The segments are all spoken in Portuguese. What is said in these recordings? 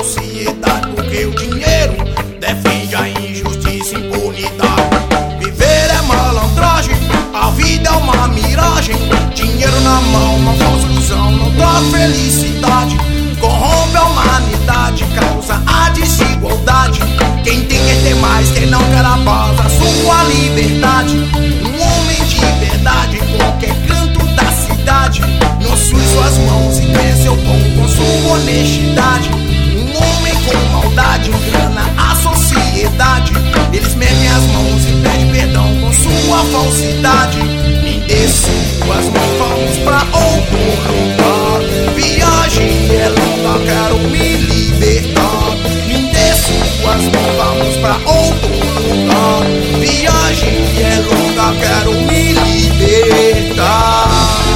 sociedade, porque o dinheiro defende a injustiça e impunidade. Viver é malandragem, a vida é uma miragem. Dinheiro na mão, uma falsa ilusão, não traz felicidade. Corrompe a humanidade, causa a desigualdade. Quem tem quer ter mais, quem não quer a paz, a sua liberdade. Um homem de verdade, em qualquer canto da cidade, não suje suas mãos e ganha seu pão com sua honestidade. Um homem com maldade engana a sociedade. Eles metem as mãos e pedem perdão com sua falsidade. Me dê suas mãos, vamos pra outro lugar. Viagem é longa, quero me libertar. Me dê suas mãos, vamos pra outro lugar. Viagem é longa, quero me libertar.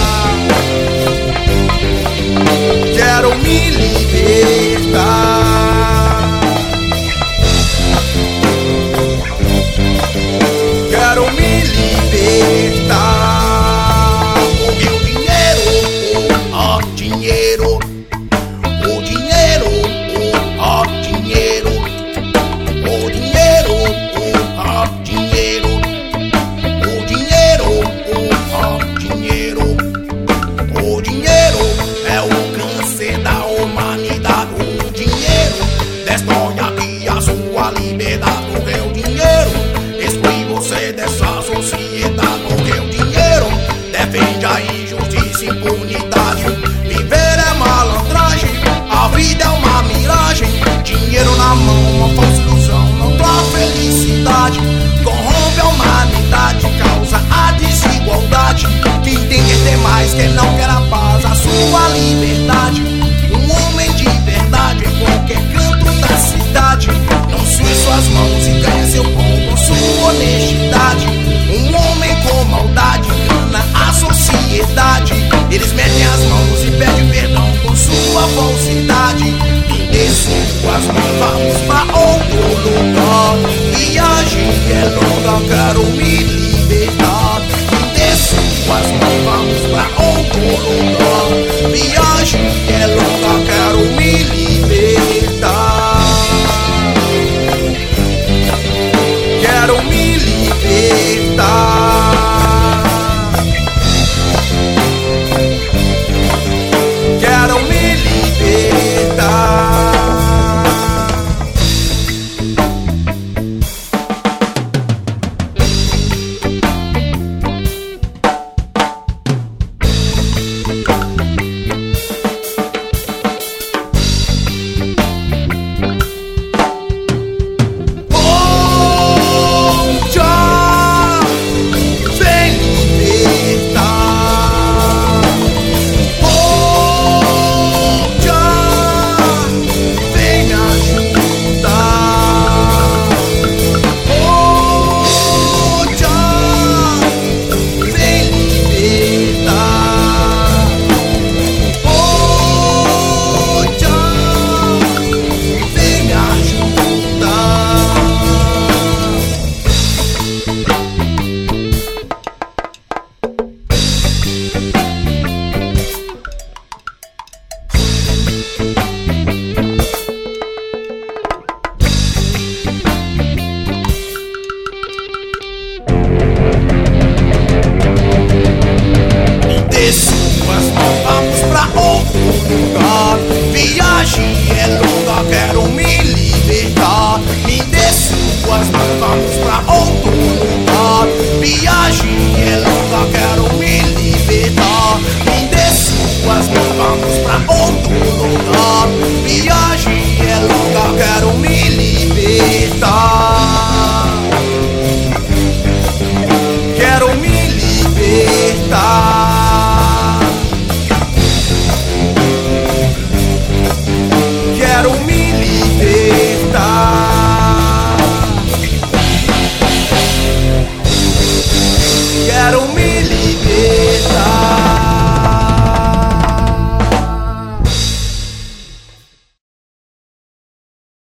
Quero me libertar. Quero me libertar. Porque o dinheiro, ó dinheiro, o dinheiro, ó dinheiro, o dinheiro, ó dinheiro, o dinheiro, ó dinheiro, o dinheiro é o câncer da humanidade. O dinheiro destrói aqui a sua liberdade. Porque o dinheiro exclui você dessa sociedade. Porque o dinheiro defende a injustiça e impunidade. Viver é malandragem, a vida é uma miragem. Dinheiro na mão, uma falsa ilusão, não traz felicidade. Corrompe a humanidade, causa a desigualdade. Quem tem quer ter mais, quem não quer a paz, a sua liberdade. Um homem de verdade, em qualquer canto da cidade, não suje suas mãos e ganha seu pão com sua honestidade. Um homem com maldade engana a sociedade. Eles metem as mãos e pedem perdão com sua falsidade. Me dê suas mãos, vamos pra outro lugar. Viagem é longa, quero me livrar.